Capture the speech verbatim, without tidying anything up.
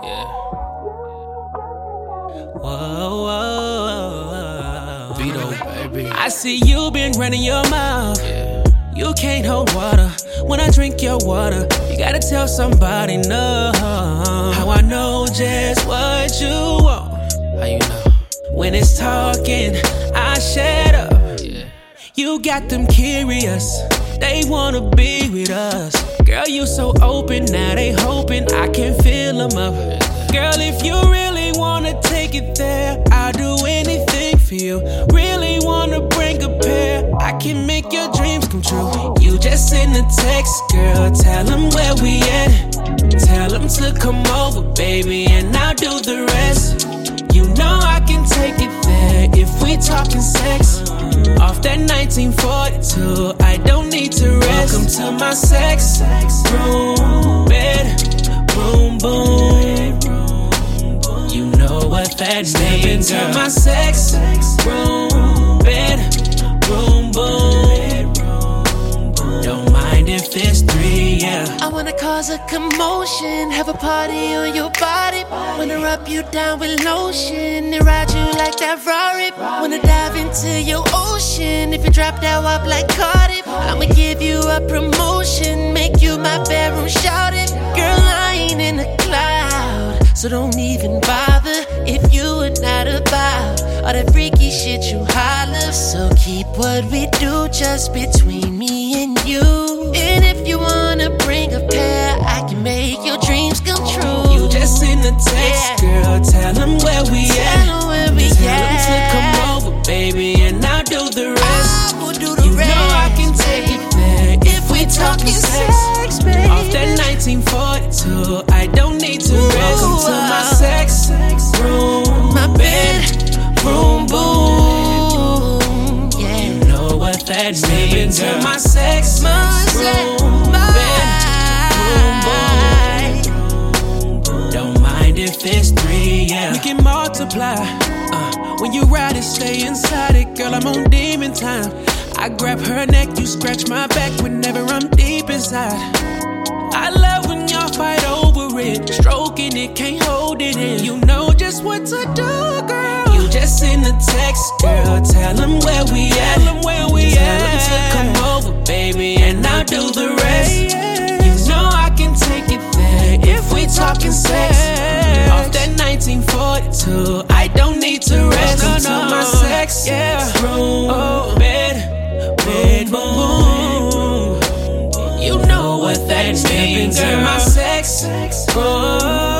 Yeah. Whoa, whoa, whoa. Vito, baby. I see you been running your mouth. Yeah. You can't hold water when I drink your water. You gotta tell somebody no. How I know just what you want. How you know? When it's talking, I shut up. Yeah. You got them curious. They wanna be with us. Girl, you so open, now they hoping I can fill them up. Girl, if you really wanna take it there, I'll do anything for you. Really wanna bring a pair, I can make your dreams come true. You just send a text, girl, tell them where we at. Tell them to come over, baby, and I'll do the rest. You know I can take it there if we talking sex. Off that nineteen forty-two, I don't need to rest. Welcome to my sex room, bed, boom, boom. You know what that means. Step into my sex room, bed, boom, boom. Don't mind if it's three, yeah. I wanna cause a commotion, have a party on your body. Wanna rub you down with lotion and ride you like that Ferrari. Wanna dive into your ocean, if you drop that up like Cardi. I'ma give you a promotion, make you my bedroom shouted. Girl, I ain't in the cloud, so don't even bother if you are not about all that freaky shit you holler. So keep what we do just between me and you. And if you wanna bring a pair, I can make your dreams come true. You just send a text, yeah. Girl, tell them where we tell at. Them where we tell at. them to come over, baby, and I'll do the rest. I will do the you rest. know I can take it there if we talking sex, sex baby. Off that nineteen forty-two, I don't need to rest. Welcome to my sex room, my bed, boom, boom. Yeah. You know what that means. Step into my sex my room, my bed, boom, boom. Don't mind if it's three, yeah. We can multiply. Uh, when you ride it, stay inside it, girl. I'm on demon time. I grab her neck, you scratch my back whenever I'm deep inside. I love when y'all fight over it, stroking it, can't hold it in. You know just what to do, girl. You just send a text, girl, tell them where we at. Tell them where we tell at. Them to come over, baby, and I'll do the rest. You know I can take it there if we talking sex. Off that nineteen forty-two, I don't need to rest. Welcome no, no. to my sex yeah. room, oh. bed, bed, boom. You know what that means. Step into my sex room.